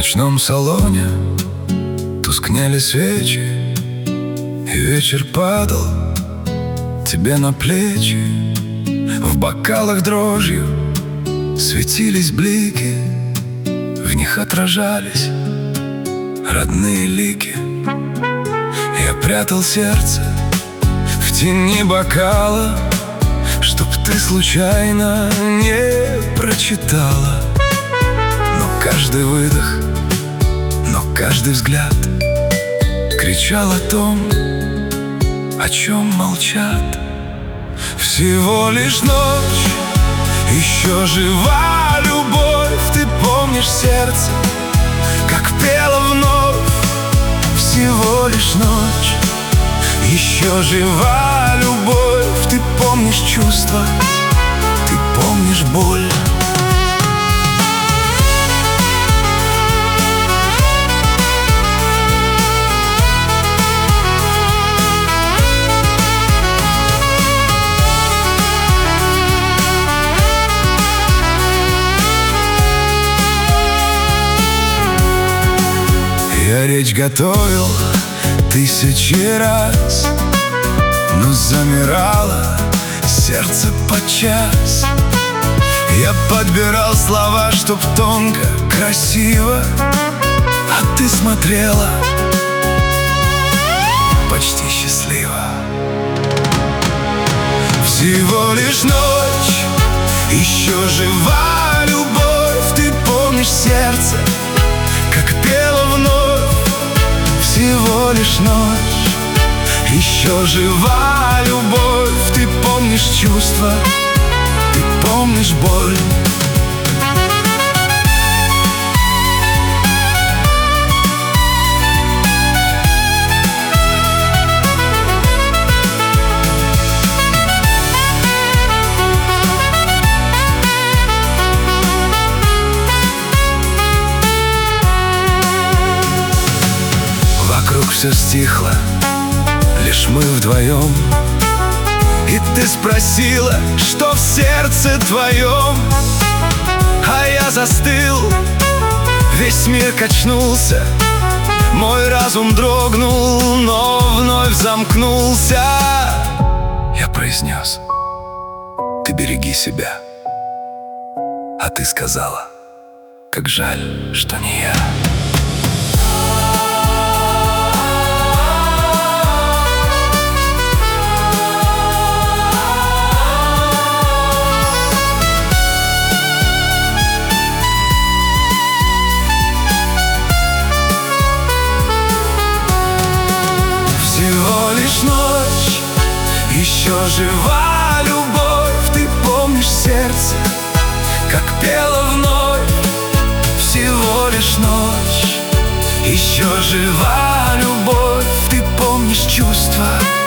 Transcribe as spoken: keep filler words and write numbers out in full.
ночном салоне тускнели свечи, и вечер падал тебе на плечи. В бокалах дрожью светились блики, в них отражались родные лики. Я прятал сердце в тени бокала, чтоб ты случайно не прочитала. Но каждый выдох, но каждый взгляд кричал о том, о чем молчат. Всего лишь ночь, еще жива любовь. Ты помнишь сердце, как пело вновь. Всего лишь ночь, еще жива любовь. Ты помнишь чувства, ты помнишь боль. Я речь готовил тысячи раз, но замирало сердце подчас. Я подбирал слова, чтоб тонко, красиво, а ты смотрела почти счастливо. Всего лишь ночь, еще жива любовь. Ты помнишь сердце, как пело вновь. Всего лишь ночь, еще жива любовь. Ты помнишь чувства, ты помнишь боль. Вокруг все стихло, лишь мы вдвоем. И ты спросила, что в сердце твоем. А я застыл, весь мир качнулся. Мой разум дрогнул, но вновь замкнулся. Я произнес: ты береги себя. А ты сказала: как жаль, что не я. Всего лишь ночь, еще жива любовь. Ты помнишь сердце, как пело вновь. Всего лишь ночь, еще жива любовь. Ты помнишь чувства,